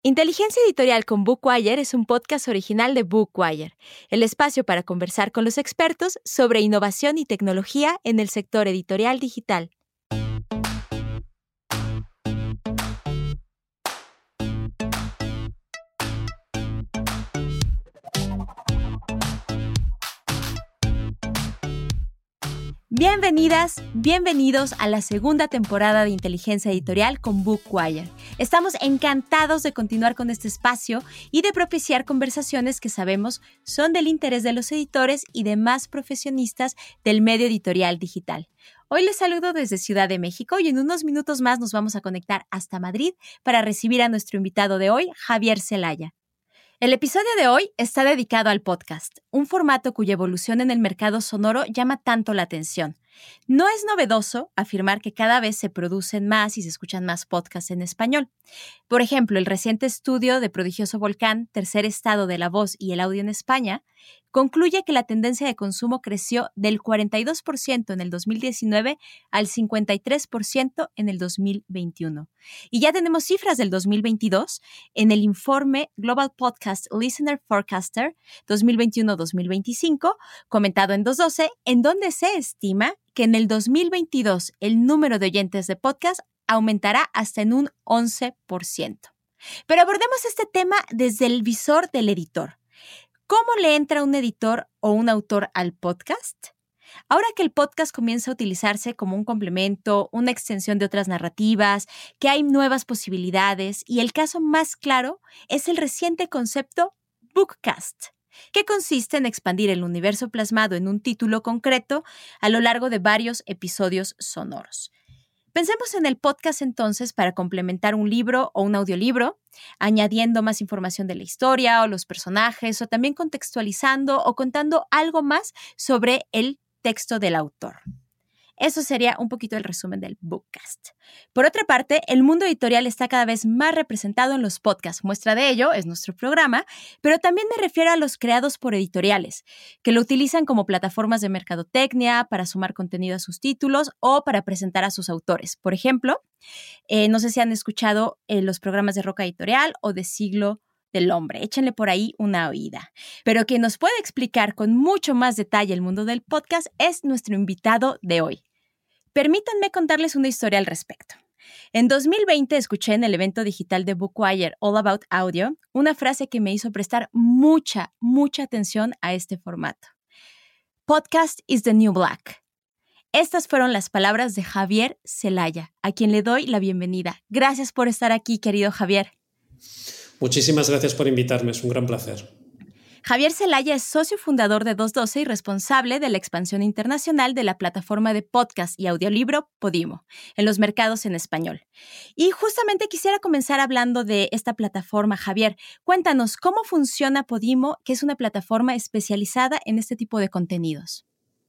Inteligencia Editorial con Bookwire es un podcast original de Bookwire, el espacio para conversar con los expertos sobre innovación y tecnología en el sector editorial digital. Bienvenidas, bienvenidos a la segunda temporada de Inteligencia Editorial con Bookwire. Estamos encantados de continuar con este espacio y de propiciar conversaciones que sabemos son del interés de los editores y demás profesionistas del medio editorial digital. Hoy les saludo desde Ciudad de México y en unos minutos más nos vamos a conectar hasta Madrid para recibir a nuestro invitado de hoy, Javier Zelaya. El episodio de hoy está dedicado al podcast, un formato cuya evolución en el mercado sonoro llama tanto la atención. No es novedoso afirmar que cada vez se producen más y se escuchan más podcasts en español. Por ejemplo, el reciente estudio de Prodigioso Volcán, Tercer Estado de la Voz y el Audio en España, concluye que la tendencia de consumo creció del 42% en el 2019 al 53% en el 2021. Y ya tenemos cifras del 2022 en el informe Global Podcast Listener Forecaster 2021-2025, comentado en 212, en donde se estima que en el 2022 el número de oyentes de podcast aumentará hasta en un 11%. Pero abordemos este tema desde el visor del editor. ¿Cómo le entra un editor o un autor al podcast? Ahora que el podcast comienza a utilizarse como un complemento, una extensión de otras narrativas, que hay nuevas posibilidades y el caso más claro es el reciente concepto Bookcast, que consiste en expandir el universo plasmado en un título concreto a lo largo de varios episodios sonoros. Pensemos en el podcast entonces para complementar un libro o un audiolibro, añadiendo más información de la historia o los personajes, o también contextualizando o contando algo más sobre el texto del autor. Eso sería un poquito el resumen del Bookcast. Por otra parte, el mundo editorial está cada vez más representado en los podcasts. Muestra de ello es nuestro programa, pero también me refiero a los creados por editoriales, que lo utilizan como plataformas de mercadotecnia, para sumar contenido a sus títulos o para presentar a sus autores. Por ejemplo, no sé si han escuchado los programas de Roca Editorial o de Siglo del Hombre. Échenle por ahí una oída. Pero quien nos puede explicar con mucho más detalle el mundo del podcast es nuestro invitado de hoy. Permítanme contarles una historia al respecto. En 2020 escuché en el evento digital de Bookwire All About Audio una frase que me hizo prestar mucha atención a este formato. Podcast is the new black. Estas fueron las palabras de Javier Zelaya, a quien le doy la bienvenida. Gracias por estar aquí, querido Javier. Muchísimas gracias por invitarme, es un gran placer. Javier Zelaya es socio fundador de 212 y responsable de la expansión internacional de la plataforma de podcast y audiolibro Podimo en los mercados en español. Y justamente quisiera comenzar hablando de esta plataforma, Javier. Cuéntanos, ¿cómo funciona Podimo, que es una plataforma especializada en este tipo de contenidos?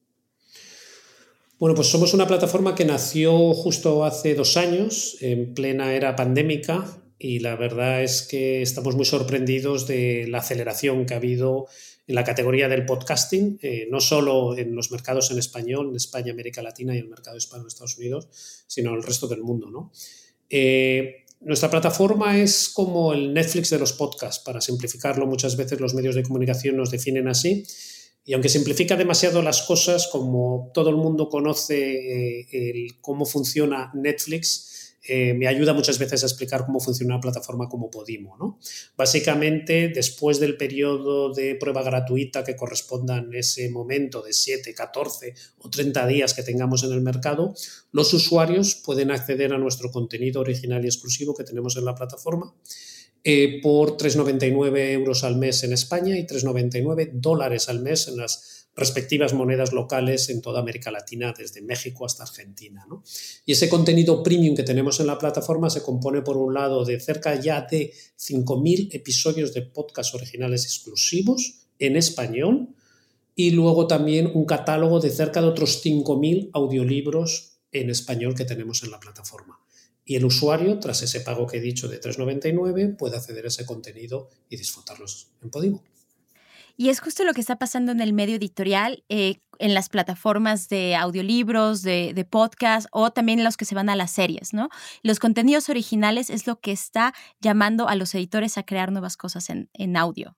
Bueno, pues somos una plataforma que nació justo hace 2 años, en plena era pandémica, y la verdad es que estamos muy sorprendidos de la aceleración que ha habido en la categoría del podcasting, no solo en los mercados en español, en España, América Latina y el mercado hispano de Estados Unidos, sino en el resto del mundo, ¿no? Nuestra plataforma es como el Netflix de los podcasts, para simplificarlo. Muchas veces los medios de comunicación nos definen así. Y aunque simplifica demasiado las cosas, como todo el mundo conoce cómo funciona Netflix, me ayuda muchas veces a explicar cómo funciona una plataforma como Podimo, ¿no? Básicamente, después del periodo de prueba gratuita que corresponda en ese momento de 7, 14 o 30 días que tengamos en el mercado, los usuarios pueden acceder a nuestro contenido original y exclusivo que tenemos en la plataforma por 3,99 euros al mes en España y 3,99 dólares al mes en las respectivas monedas locales en toda América Latina, desde México hasta Argentina, ¿no? Y ese contenido premium que tenemos en la plataforma se compone, por un lado, de cerca ya de 5.000 episodios de podcast originales exclusivos en español, y luego también un catálogo de cerca de otros 5.000 audiolibros en español que tenemos en la plataforma. Y el usuario, tras ese pago que he dicho de 3,99, puede acceder a ese contenido y disfrutarlos en Podimo. Y es justo lo que está pasando en el medio editorial, en las plataformas de audiolibros, de podcast o también los que se van a las series, ¿no? Los contenidos originales es lo que está llamando a los editores a crear nuevas cosas en audio.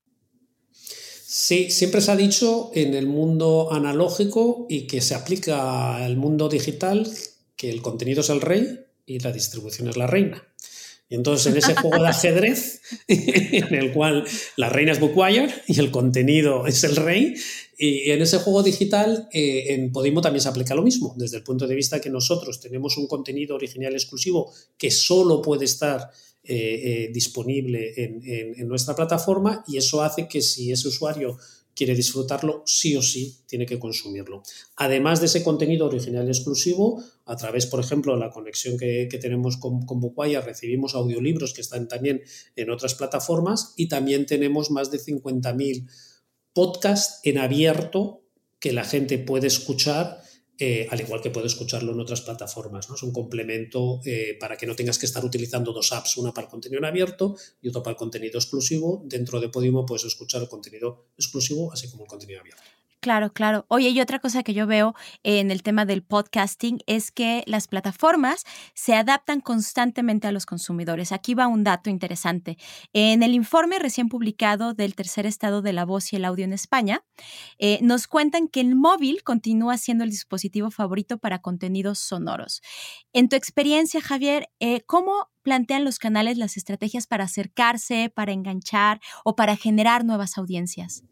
Sí, siempre se ha dicho en el mundo analógico y que se aplica al mundo digital que el contenido es el rey y la distribución es la reina. Y entonces en ese juego de ajedrez en el cual la reina es Bookwire y el contenido es el rey, y en ese juego digital en Podimo también se aplica lo mismo, desde el punto de vista que nosotros tenemos un contenido original exclusivo que solo puede estar disponible en nuestra plataforma, y eso hace que si ese usuario quiere disfrutarlo, sí o sí tiene que consumirlo. Además de ese contenido original y exclusivo, a través, por ejemplo, de la conexión que tenemos con Bookwire, recibimos audiolibros que están también en otras plataformas, y también tenemos más de 50.000 podcasts en abierto que la gente puede escuchar, al igual que puede escucharlo en otras plataformas, ¿no? Es un complemento para que no tengas que estar utilizando dos apps, una para el contenido en abierto y otra para el contenido exclusivo. Dentro de Podimo puedes escuchar el contenido exclusivo así como el contenido abierto. Claro, claro. Oye, y otra cosa que yo veo en el tema del podcasting es que las plataformas se adaptan constantemente a los consumidores. Aquí va un dato interesante. En el informe recién publicado del tercer estado de la voz y el audio en España, nos cuentan que el móvil continúa siendo el dispositivo favorito para contenidos sonoros. En tu experiencia, Javier, ¿cómo plantean los canales las estrategias para acercarse, para enganchar o para generar nuevas audiencias?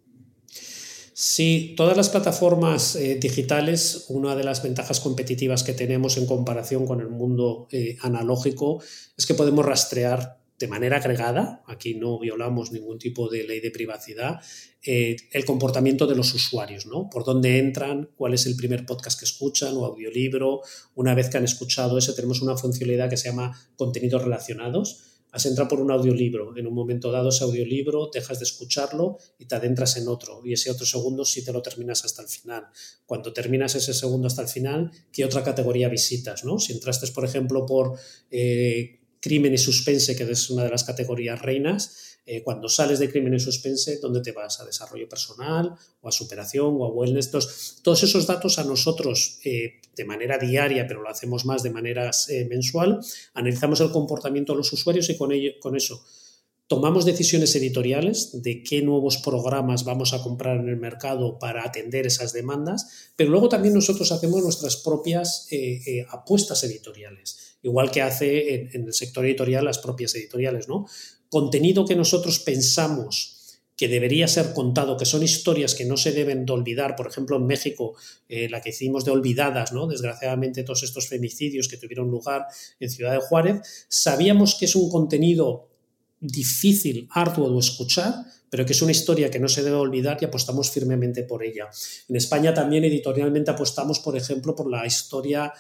Sí, todas las plataformas digitales, una de las ventajas competitivas que tenemos en comparación con el mundo analógico es que podemos rastrear de manera agregada, aquí no violamos ningún tipo de ley de privacidad, el comportamiento de los usuarios, ¿no? Por dónde entran, cuál es el primer podcast que escuchan o audiolibro. Una vez que han escuchado eso, tenemos una funcionalidad que se llama contenidos relacionados. Has entrado por un audiolibro, en un momento dado ese audiolibro dejas de escucharlo y te adentras en otro, y ese otro segundo sí te lo terminas hasta el final. Cuando terminas ese segundo hasta el final, ¿qué otra categoría visitas, ¿no? Si entraste, por ejemplo, por crimen y suspense, que es una de las categorías reinas, cuando sales de crimen y suspense, ¿dónde te vas? ¿A desarrollo personal o a superación o a wellness? Entonces, todos esos datos a nosotros de manera diaria, pero lo hacemos más de manera mensual, analizamos el comportamiento de los usuarios y con eso tomamos decisiones editoriales de qué nuevos programas vamos a comprar en el mercado para atender esas demandas, pero luego también nosotros hacemos nuestras propias apuestas editoriales, igual que hace en el sector editorial las propias editoriales, ¿no? Contenido que nosotros pensamos que debería ser contado, que son historias que no se deben de olvidar. Por ejemplo, en México, la que hicimos de Olvidadas, ¿no? Desgraciadamente, todos estos femicidios que tuvieron lugar en Ciudad de Juárez, sabíamos que es un contenido difícil, arduo de escuchar, pero que es una historia que no se debe olvidar y apostamos firmemente por ella. En España también editorialmente apostamos, por ejemplo, por la historia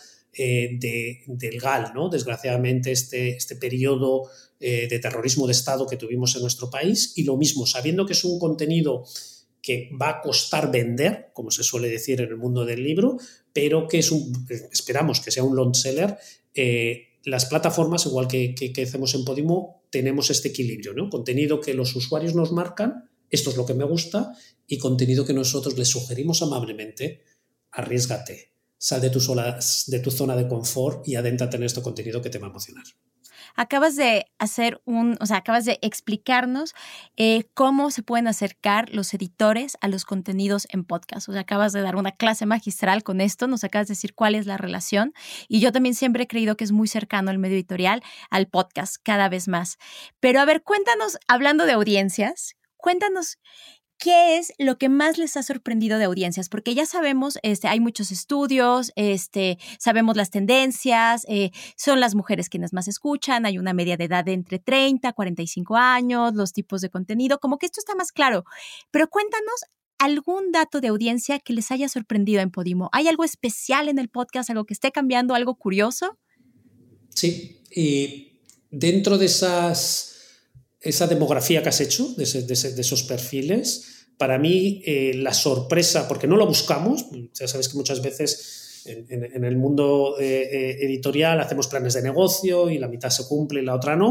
del GAL, ¿no? Desgraciadamente este periodo de terrorismo de Estado que tuvimos en nuestro país, y lo mismo, sabiendo que es un contenido que va a costar vender, como se suele decir en el mundo del libro, pero que esperamos que sea un long seller. Las plataformas, igual que hacemos en Podimo, tenemos este equilibrio, ¿no? Contenido que los usuarios nos marcan, esto es lo que me gusta, y contenido que nosotros les sugerimos amablemente, arriésgate, sal de tu zona de confort y adéntrate en este contenido que te va a emocionar. Acabas de acabas de explicarnos cómo se pueden acercar los editores a los contenidos en podcast. O sea, acabas de dar una clase magistral con esto, nos acabas de decir cuál es la relación. Y yo también siempre he creído que es muy cercano el medio editorial al podcast, cada vez más. Pero a ver, cuéntanos, hablando de audiencias, cuéntanos ¿qué es lo que más les ha sorprendido de audiencias? Porque ya sabemos, hay muchos estudios, sabemos las tendencias, son las mujeres quienes más escuchan, hay una media de edad de entre 30 a 45 años, los tipos de contenido, como que esto está más claro. Pero cuéntanos algún dato de audiencia que les haya sorprendido en Podimo. ¿Hay algo especial en el podcast, algo que esté cambiando, algo curioso? Sí, y dentro de esa demografía que has hecho, de esos perfiles, para mí la sorpresa, porque no lo buscamos, ya sabes que muchas veces en el mundo editorial hacemos planes de negocio y la mitad se cumple y la otra no,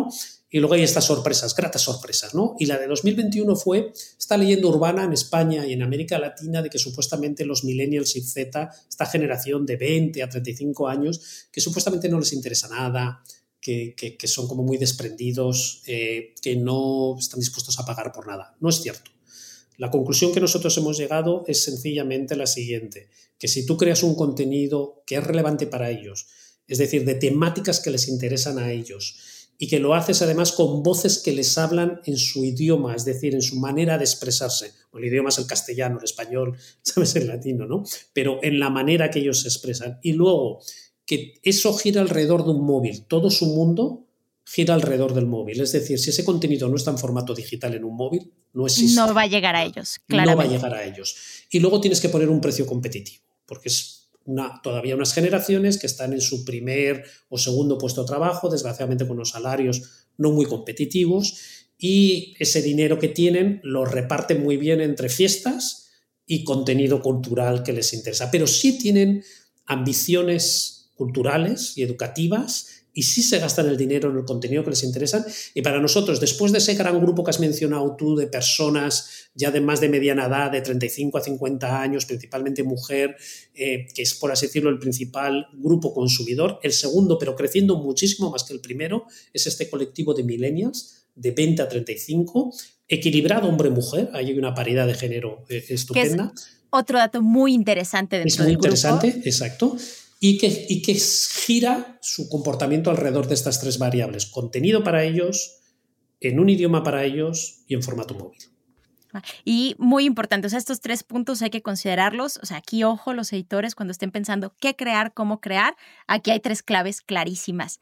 Y luego hay estas sorpresas, gratas sorpresas, ¿no? Y la de 2021 fue esta leyenda urbana en España y en América Latina de que supuestamente los millennials y Z, esta generación de 20 a 35 años, que supuestamente no les interesa nada, que son como muy desprendidos, que no están dispuestos a pagar por nada. No es cierto. La conclusión que nosotros hemos llegado es sencillamente la siguiente, que si tú creas un contenido que es relevante para ellos, es decir, de temáticas que les interesan a ellos, y que lo haces además con voces que les hablan en su idioma, es decir, en su manera de expresarse. El idioma es el castellano, el español, sabes, el latino, ¿no? Pero en la manera que ellos se expresan. Y luego, que eso gira alrededor de un móvil. Todo su mundo gira alrededor del móvil. Es decir, si ese contenido no está en formato digital en un móvil, no existe. No va a llegar a ellos, claramente. No va a llegar a ellos. Y luego tienes que poner un precio competitivo, porque es todavía unas generaciones que están en su primer o segundo puesto de trabajo, desgraciadamente con unos salarios no muy competitivos, y ese dinero que tienen lo reparten muy bien entre fiestas y contenido cultural que les interesa. Pero sí tienen ambiciones culturales y educativas y sí se gastan el dinero en el contenido que les interesa. Y para nosotros, después de ese gran grupo que has mencionado tú de personas ya de más de mediana edad, de 35 a 50 años, principalmente mujer, que es, por así decirlo, el principal grupo consumidor, el segundo, pero creciendo muchísimo más que el primero, es este colectivo de millennials, de 20 a 35, equilibrado hombre-mujer, ahí hay una paridad de género estupenda. Que es otro dato muy interesante dentro del grupo. Es muy interesante, exacto. Y que gira su comportamiento alrededor de estas tres variables. Contenido para ellos, en un idioma para ellos y en formato móvil. Y muy importante, o sea, estos 3 puntos hay que considerarlos. O sea, aquí, ojo, los editores, cuando estén pensando qué crear, cómo crear, aquí hay 3 claves clarísimas.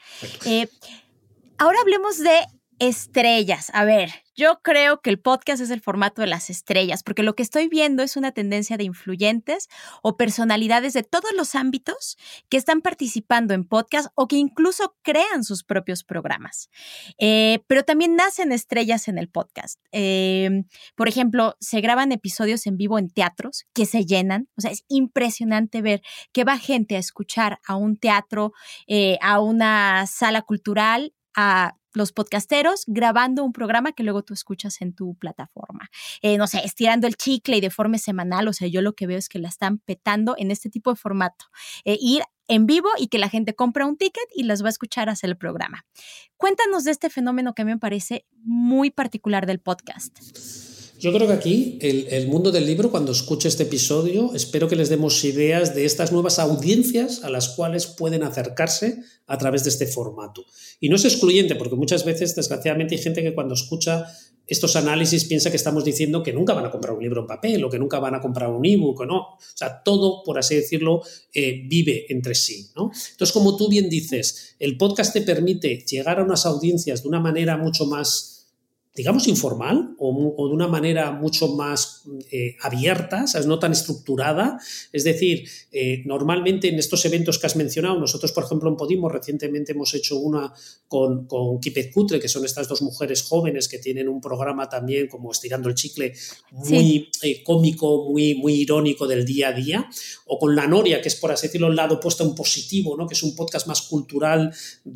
Ahora hablemos de estrellas. A ver, yo creo que el podcast es el formato de las estrellas, porque lo que estoy viendo es una tendencia de influyentes o personalidades de todos los ámbitos que están participando en podcast o que incluso crean sus propios programas. Pero también nacen estrellas en el podcast. Por ejemplo, se graban episodios en vivo en teatros que se llenan. O sea, es impresionante ver que va gente a escuchar a un teatro, a una sala cultural, a los podcasteros grabando un programa que luego tú escuchas en tu plataforma. No sé, estirando el chicle y de forma semanal. O sea, yo lo que veo es que la están petando en este tipo de formato. Ir en vivo y que la gente compra un ticket y las va a escuchar hacer el programa. Cuéntanos de este fenómeno que a mí me parece muy particular del podcast. Yo creo que aquí el mundo del libro, cuando escuche este episodio, espero que les demos ideas de estas nuevas audiencias a las cuales pueden acercarse a través de este formato. Y no es excluyente, porque muchas veces, desgraciadamente, hay gente que cuando escucha estos análisis piensa que estamos diciendo que nunca van a comprar un libro en papel o que nunca van a comprar un ebook o no. O sea, todo, por así decirlo, vive entre sí, ¿no? Entonces, como tú bien dices, el podcast te permite llegar a unas audiencias de una manera mucho más, digamos, informal o de una manera mucho más abierta, ¿sabes? No tan estructurada. Es decir, normalmente en estos eventos que has mencionado, nosotros, por ejemplo, en Podimo recientemente hemos hecho una con Kipet Kutre, que son estas 2 mujeres jóvenes que tienen un programa también como Estirando el Chicle, muy cómico, muy irónico del día a día, o con La Noria, que es, por así decirlo, el lado opuesto en positivo, ¿no? Que es un podcast más cultural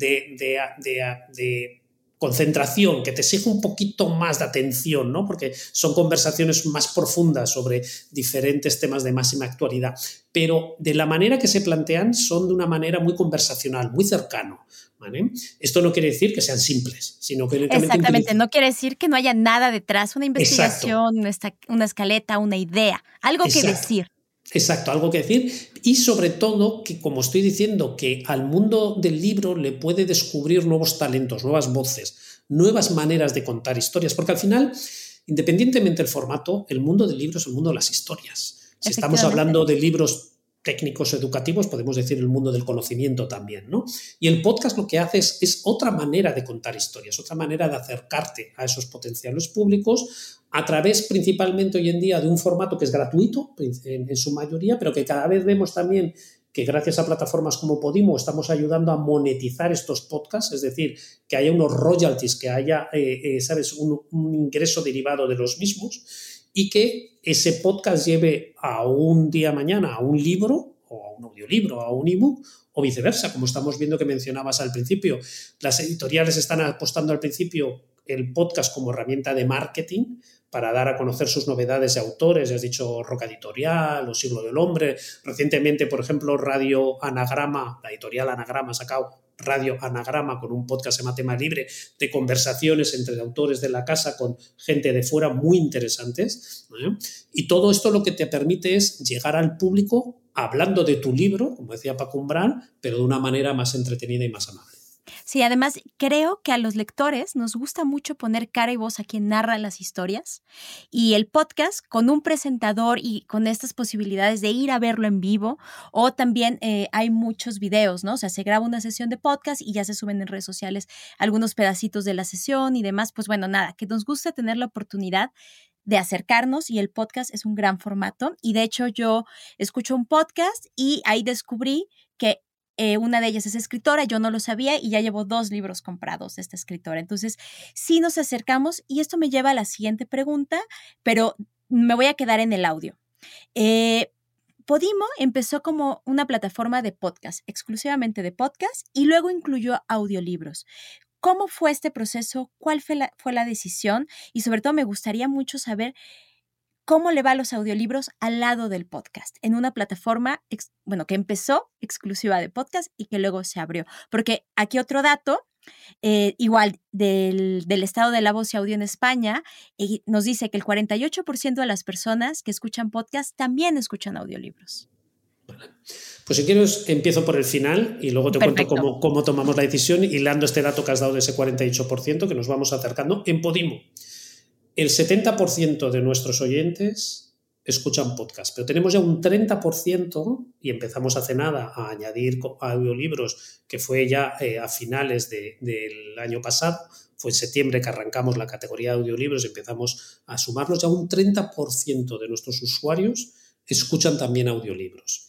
de concentración, que te exige un poquito más de atención, ¿no? Porque son conversaciones más profundas sobre diferentes temas de máxima actualidad, pero de la manera que se plantean son de una manera muy conversacional, muy cercano, ¿vale? Esto no quiere decir que sean simples, sino que... Exactamente, no quiere decir que no haya nada detrás, una investigación, una escaleta, una idea, algo que decir. Exacto, algo que decir y sobre todo que, como estoy diciendo, que al mundo del libro le puede descubrir nuevos talentos, nuevas voces, nuevas maneras de contar historias, porque al final, independientemente del formato, el mundo del libro es el mundo de las historias. Si estamos hablando de libros técnicos educativos, podemos decir el mundo del conocimiento también, ¿no? Y el podcast lo que hace es otra manera de contar historias, otra manera de acercarte a esos potenciales públicos a través principalmente hoy en día de un formato que es gratuito en su mayoría, pero que cada vez vemos también que gracias a plataformas como Podimo estamos ayudando a monetizar estos podcasts, es decir, que haya unos royalties, que haya, ¿sabes?, un ingreso derivado de los mismos y que ese podcast lleve a un día mañana a un libro o a un audiolibro o a un ebook, o viceversa, como estamos viendo que mencionabas al principio. Las editoriales están apostando al principio el podcast como herramienta de marketing para dar a conocer sus novedades de autores, ya has dicho Roca Editorial o Siglo del Hombre. Recientemente, por ejemplo, Radio Anagrama, la editorial Anagrama ha sacado Radio Anagrama con un podcast que se llama Tema Libre, de conversaciones entre autores de la casa con gente de fuera muy interesantes, ¿eh? Y todo esto lo que te permite es llegar al público hablando de tu libro, como decía Paco Umbral, pero de una manera más entretenida y más amable. Sí, además creo que a los lectores nos gusta mucho poner cara y voz a quien narra las historias, y el podcast con un presentador y con estas posibilidades de ir a verlo en vivo, o también hay muchos videos, ¿no? O sea, se graba una sesión de podcast y ya se suben en redes sociales algunos pedacitos de la sesión y demás. Pues bueno, nada, que nos gusta tener la oportunidad de acercarnos, y el podcast es un gran formato. Y de hecho yo escucho un podcast y ahí descubrí que una de ellas es escritora, yo no lo sabía y ya llevo 2 libros comprados de esta escritora. Entonces, sí nos acercamos, y esto me lleva a la siguiente pregunta, pero me voy a quedar en el audio. Podimo empezó como una plataforma de podcast, exclusivamente de podcast, y luego incluyó audiolibros. ¿Cómo fue este proceso? ¿Cuál fue la decisión? Y sobre todo me gustaría mucho saber cómo le va a los audiolibros al lado del podcast, en una plataforma, que empezó exclusiva de podcast y que luego se abrió. Porque aquí otro dato, igual del estado de la voz y audio en España, nos dice que el 48% de las personas que escuchan podcast también escuchan audiolibros. Vale. Pues si quieres empiezo por el final y luego te Perfecto. cuento cómo tomamos la decisión, hilando este dato que has dado de ese 48% que nos vamos acercando. En Podimo, el 70% de nuestros oyentes escuchan podcast, pero tenemos ya un 30% y empezamos hace nada a añadir audiolibros, que fue ya a finales del año pasado, fue en septiembre que arrancamos la categoría de audiolibros y empezamos a sumarlos. Ya un 30% de nuestros usuarios escuchan también audiolibros.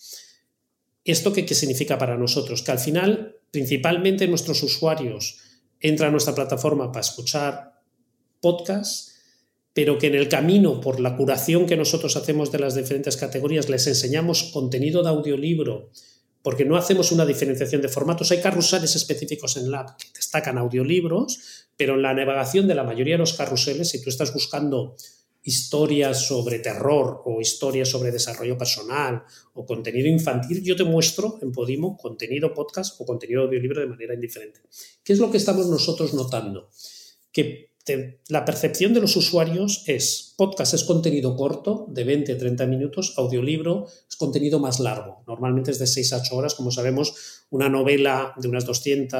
¿Esto qué significa para nosotros? Que al final, principalmente nuestros usuarios entran a nuestra plataforma para escuchar podcasts, pero que en el camino, por la curación que nosotros hacemos de las diferentes categorías, les enseñamos contenido de audiolibro, porque no hacemos una diferenciación de formatos. Hay carruseles específicos en la app que destacan audiolibros, pero en la navegación de la mayoría de los carruseles, si tú estás buscando historias sobre terror o historias sobre desarrollo personal o contenido infantil, yo te muestro en Podimo contenido podcast o contenido audiolibro de manera indiferente. ¿Qué es lo que estamos nosotros notando? Que la percepción de los usuarios es: podcast es contenido corto, de 20 a 30 minutos, audiolibro es contenido más largo, normalmente es de 6 a 8 horas, como sabemos, una novela de unas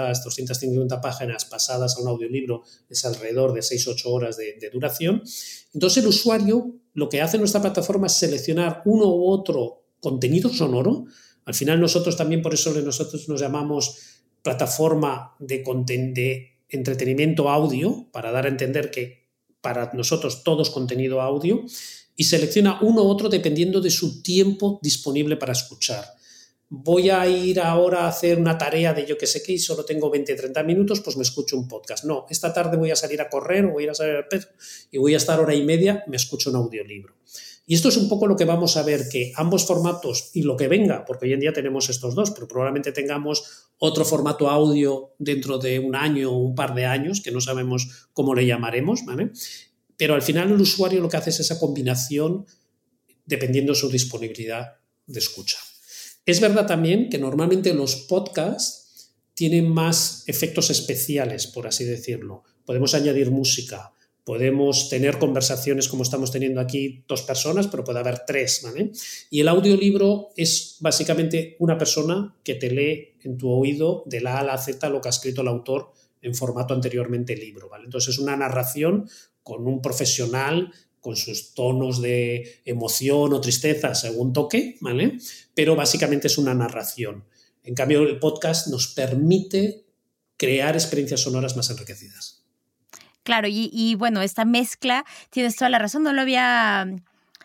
250 páginas pasadas a un audiolibro es alrededor de 6 a 8 horas de duración. Entonces el usuario lo que hace en nuestra plataforma es seleccionar uno u otro contenido sonoro. Al final nosotros también, por eso nosotros nos llamamos plataforma de entretenimiento audio, para dar a entender que para nosotros todo es contenido audio, y selecciona uno u otro dependiendo de su tiempo disponible para escuchar. Voy a ir ahora a hacer una tarea de yo que sé qué y solo tengo 20 o 30 minutos, pues me escucho un podcast. No, esta tarde voy a salir a correr o voy a ir a salir al perro y voy a estar hora y media, me escucho un audiolibro. Y esto es un poco lo que vamos a ver, que ambos formatos y lo que venga, porque hoy en día tenemos estos dos, pero probablemente tengamos otro formato audio dentro de un año o un par de años, que no sabemos cómo le llamaremos, ¿vale? Pero al final el usuario lo que hace es esa combinación dependiendo de su disponibilidad de escucha. Es verdad también que normalmente los podcasts tienen más efectos especiales, por así decirlo. Podemos añadir música, podemos tener conversaciones como estamos teniendo aquí 2 personas, pero puede haber 3, ¿vale? Y el audiolibro es básicamente una persona que te lee en tu oído de la A a la Z lo que ha escrito el autor en formato anteriormente libro, ¿vale? Entonces es una narración con un profesional, con sus tonos de emoción o tristeza según toque, ¿vale? Pero básicamente es una narración. En cambio, el podcast nos permite crear experiencias sonoras más enriquecidas. Claro, y bueno, esta mezcla, tienes toda la razón, no lo había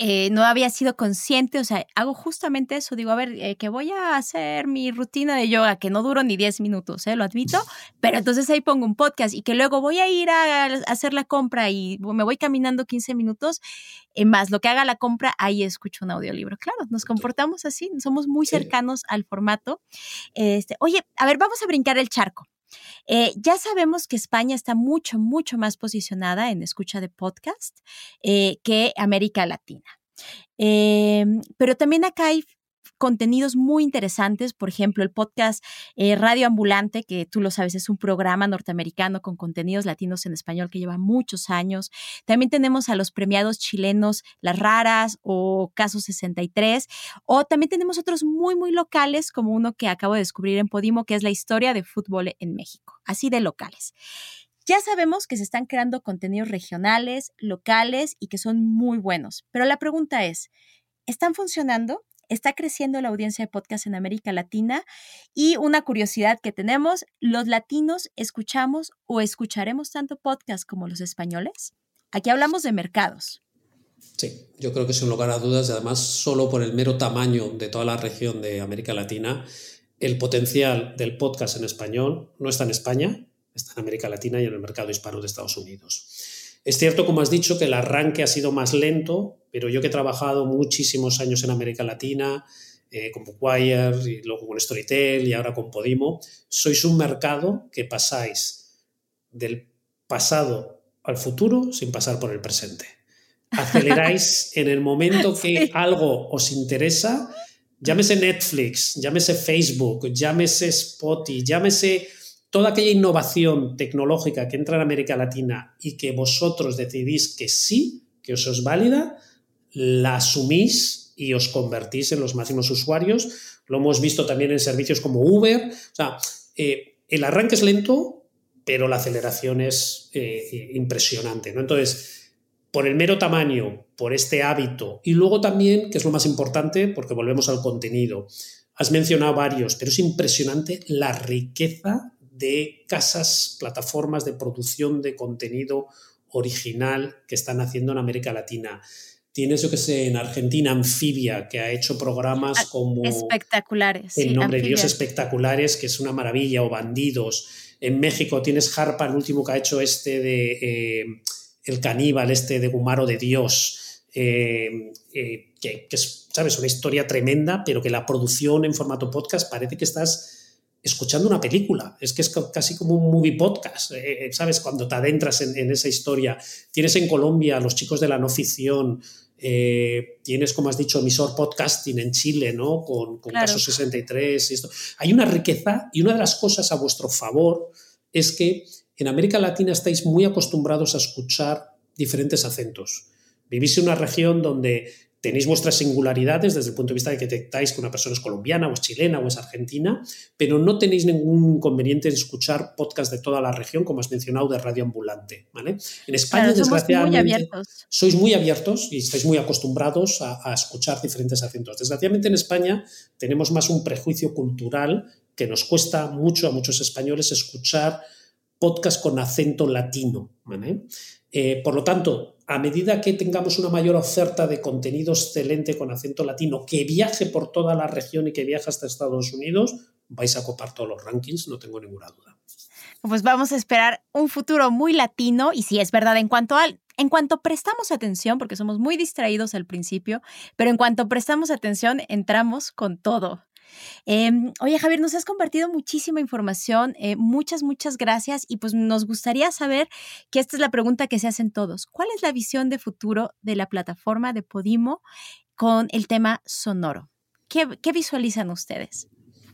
no había sido consciente, o sea, hago justamente eso, digo, a ver, que voy a hacer mi rutina de yoga, que no duro ni 10 minutos, lo admito, pero entonces ahí pongo un podcast y que luego voy a ir a hacer la compra y me voy caminando 15 minutos, más lo que haga la compra, ahí escucho un audiolibro. Claro, nos comportamos así, somos muy cercanos al formato. Oye, a ver, vamos a brincar el charco. Ya sabemos que España está mucho, mucho más posicionada en escucha de podcast que América Latina. Pero también acá hay contenidos muy interesantes, por ejemplo, el podcast Radio Ambulante, que tú lo sabes, es un programa norteamericano con contenidos latinos en español que lleva muchos años. También tenemos a los premiados chilenos Las Raras o Caso 63, o también tenemos otros muy, muy locales, como uno que acabo de descubrir en Podimo, que es la historia de fútbol en México, así de locales. Ya sabemos que se están creando contenidos regionales, locales y que son muy buenos, pero la pregunta es, ¿están funcionando? ¿Está creciendo la audiencia de podcast en América Latina? Y una curiosidad que tenemos, ¿los latinos escuchamos o escucharemos tanto podcast como los españoles? Aquí hablamos de mercados. Sí, yo creo que sin lugar a dudas, y además solo por el mero tamaño de toda la región de América Latina, el potencial del podcast en español no está en España, está en América Latina y en el mercado hispano de Estados Unidos. Es cierto, como has dicho, que el arranque ha sido más lento, pero yo que he trabajado muchísimos años en América Latina, con Bookwire y luego con Storytel y ahora con Podimo, sois un mercado que pasáis del pasado al futuro sin pasar por el presente. Aceleráis en el momento que algo os interesa, llámese Netflix, llámese Facebook, llámese Spotify, llámese toda aquella innovación tecnológica que entra en América Latina y que vosotros decidís que sí, que os es válida, la asumís y os convertís en los máximos usuarios. Lo hemos visto también en servicios como Uber. O sea, el arranque es lento, pero la aceleración es impresionante, ¿no? Entonces, por el mero tamaño, por este hábito y luego también, que es lo más importante, porque volvemos al contenido, has mencionado varios, pero es impresionante la riqueza de casas, plataformas de producción de contenido original que están haciendo en América Latina. Tienes, yo que sé, en Argentina, Amphibia, que ha hecho programas como espectaculares. El nombre de Amphibia. Dios, espectaculares, que es una maravilla, o Bandidos. En México tienes Harpa, el último que ha hecho El Caníbal, de Gumaro de Dios, que es, ¿sabes?, una historia tremenda, pero que la producción en formato podcast parece que estás escuchando una película. Es que es casi como un movie podcast, ¿sabes? Cuando te adentras en esa historia. Tienes en Colombia a los chicos de la no ficción, tienes, como has dicho, emisor podcasting en Chile, ¿no? Con claro. Caso 63 y esto. Hay una riqueza, y una de las cosas a vuestro favor es que en América Latina estáis muy acostumbrados a escuchar diferentes acentos. Vivís en una región donde tenéis vuestras singularidades desde el punto de vista de que detectáis que una persona es colombiana o es chilena o es argentina, pero no tenéis ningún inconveniente en escuchar podcasts de toda la región, como has mencionado, de Radio Ambulante, ¿vale? En España, claro, desgraciadamente, sois muy abiertos y estáis muy acostumbrados a escuchar diferentes acentos. Desgraciadamente en España tenemos más un prejuicio cultural que nos cuesta mucho a muchos españoles escuchar podcasts con acento latino, ¿vale? Por lo tanto, a medida que tengamos una mayor oferta de contenido excelente con acento latino que viaje por toda la región y que viaje hasta Estados Unidos, vais a copar todos los rankings, no tengo ninguna duda. Pues vamos a esperar un futuro muy latino, y sí, es verdad, en cuanto prestamos atención, porque somos muy distraídos al principio, pero en cuanto prestamos atención, entramos con todo. Oye, Javier, nos has compartido muchísima información, muchas gracias, y pues nos gustaría saber, que esta es la pregunta que se hacen todos, ¿cuál es la visión de futuro de la plataforma de Podimo con el tema sonoro? ¿Qué visualizan ustedes?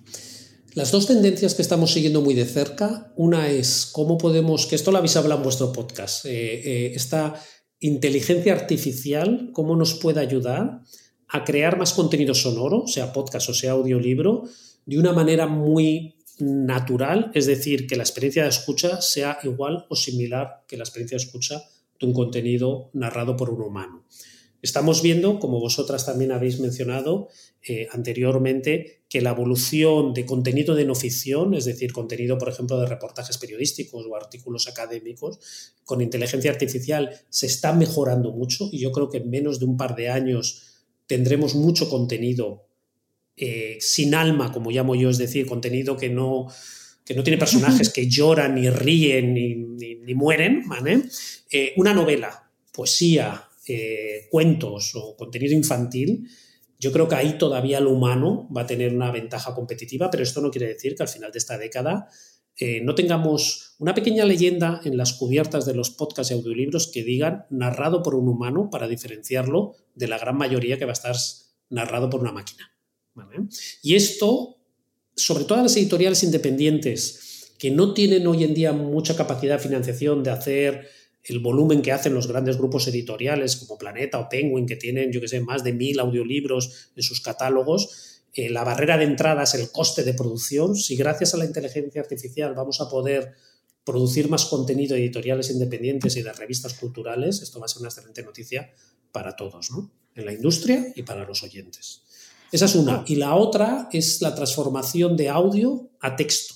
Las dos tendencias que estamos siguiendo muy de cerca, una es cómo podemos, que esto lo habéis hablado en vuestro podcast, esta inteligencia artificial, cómo nos puede ayudar a crear más contenido sonoro, sea podcast o sea audiolibro, de una manera muy natural, es decir, que la experiencia de escucha sea igual o similar que la experiencia de escucha de un contenido narrado por un humano. Estamos viendo, como vosotras también habéis mencionado anteriormente, que la evolución de contenido de no ficción, es decir, contenido, por ejemplo, de reportajes periodísticos o artículos académicos, con inteligencia artificial se está mejorando mucho, y yo creo que en menos de un par de años tendremos mucho contenido sin alma, como llamo yo, es decir, contenido que no tiene personajes que lloran, ni ríen, ni mueren, ¿vale? Una novela, poesía, cuentos o contenido infantil, yo creo que ahí todavía lo humano va a tener una ventaja competitiva, pero esto no quiere decir que al final de esta década no tengamos una pequeña leyenda en las cubiertas de los podcasts y audiolibros que digan narrado por un humano, para diferenciarlo de la gran mayoría que va a estar narrado por una máquina, ¿vale? Y esto, sobre todo a las editoriales independientes, que no tienen hoy en día mucha capacidad de financiación de hacer el volumen que hacen los grandes grupos editoriales como Planeta o Penguin, que tienen, yo que sé, más de 1000 audiolibros en sus catálogos, la barrera de entrada es el coste de producción. Si gracias a la inteligencia artificial vamos a poder producir más contenido de editoriales independientes y de revistas culturales, esto va a ser una excelente noticia para todos, ¿no? En la industria y para los oyentes. Esa es una. Y la otra es la transformación de audio a texto.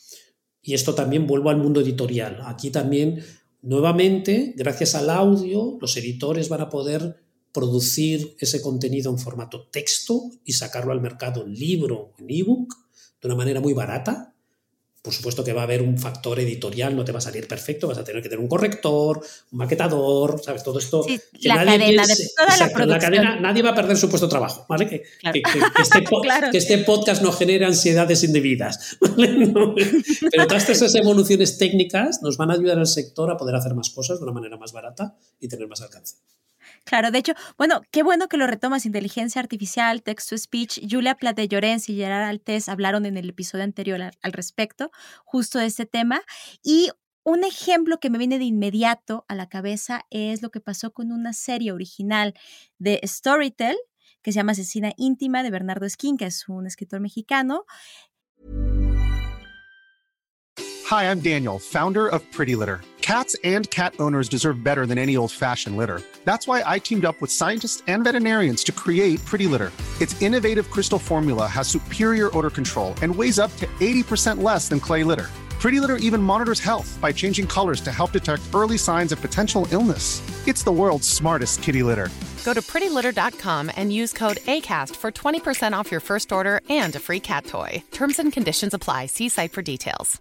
Y esto también vuelvo al mundo editorial. Aquí también, nuevamente, gracias al audio, los editores van a poder producir ese contenido en formato texto y sacarlo al mercado en libro, en ebook, de una manera muy barata. Por supuesto que va a haber un factor editorial, no te va a salir perfecto, vas a tener que tener un corrector, un maquetador, ¿sabes? Todo esto. Sí, que la cadena, de toda la producción. La cadena, nadie va a perder su puesto de trabajo, ¿vale? Claro. Claro. Que este podcast no genere ansiedades indebidas, ¿vale? No, pero todas esas evoluciones técnicas nos van a ayudar al sector a poder hacer más cosas de una manera más barata y tener más alcance. Claro, de hecho, bueno, qué bueno que lo retomas, inteligencia artificial, text-to-speech. Julia Plat de Llorens y Gerard Altés hablaron en el episodio anterior al respecto, justo de este tema. Y un ejemplo que me viene de inmediato a la cabeza es lo que pasó con una serie original de Storytel, que se llama Asesina Íntima, de Bernardo Esquín, que es un escritor mexicano. Hi, I'm Daniel, founder of Pretty Litter. Cats and cat owners deserve better than any old-fashioned litter. That's why I teamed up with scientists and veterinarians to create Pretty Litter. Its innovative crystal formula has superior odor control and weighs up to 80% less than clay litter. Pretty Litter even monitors health by changing colors to help detect early signs of potential illness. It's the world's smartest kitty litter. Go to prettylitter.com and use code ACAST for 20% off your first order and a free cat toy. Terms and conditions apply. See site for details.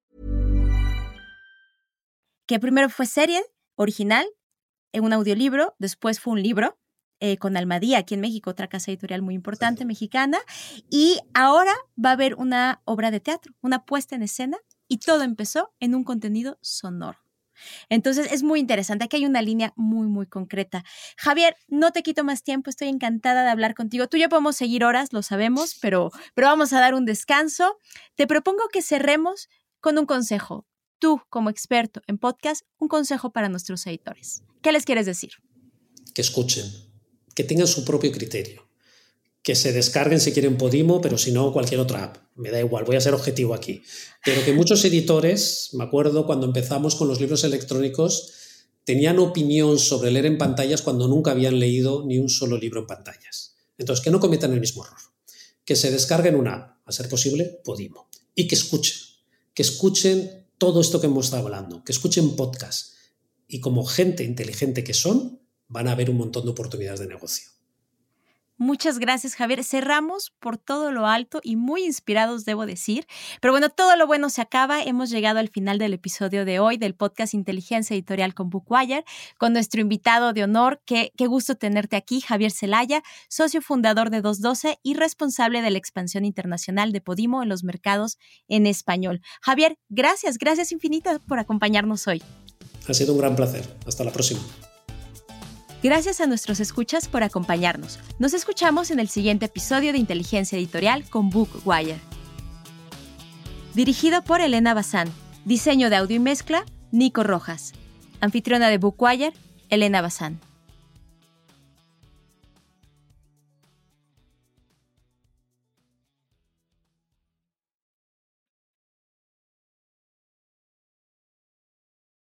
Que primero fue serie original, en un audiolibro, después fue un libro con Almadía, aquí en México, otra casa editorial muy importante mexicana, y ahora va a haber una obra de teatro, una puesta en escena, y todo empezó en un contenido sonoro. Entonces es muy interesante, aquí hay una línea muy, muy concreta. Javier, no te quito más tiempo, estoy encantada de hablar contigo. Tú y yo podemos seguir horas, lo sabemos, pero vamos a dar un descanso. Te propongo que cerremos con un consejo. Tú, como experto en podcast, un consejo para nuestros editores. ¿Qué les quieres decir? Que escuchen, que tengan su propio criterio, que se descarguen si quieren Podimo, pero si no, cualquier otra app. Me da igual, voy a ser objetivo aquí. Pero que muchos editores, me acuerdo cuando empezamos con los libros electrónicos, tenían opinión sobre leer en pantallas cuando nunca habían leído ni un solo libro en pantallas. Entonces, que no cometan el mismo error. Que se descarguen una app, a ser posible, Podimo. Y que escuchen todo esto que hemos estado hablando, que escuchen podcasts y como gente inteligente que son, van a ver un montón de oportunidades de negocio. Muchas gracias, Javier. Cerramos por todo lo alto y muy inspirados, debo decir. Pero bueno, todo lo bueno se acaba. Hemos llegado al final del episodio de hoy del podcast Inteligencia Editorial con Bookwire, con nuestro invitado de honor. Qué gusto tenerte aquí, Javier Zelaya, socio fundador de 212 y responsable de la expansión internacional de Podimo en los mercados en español. Javier, gracias infinitas por acompañarnos hoy. Ha sido un gran placer. Hasta la próxima. Gracias a nuestros escuchas por acompañarnos. Nos escuchamos en el siguiente episodio de Inteligencia Editorial con Bookwire. Dirigido por Elena Bazán. Diseño de audio y mezcla, Nico Rojas. Anfitriona de Bookwire, Elena Bazán.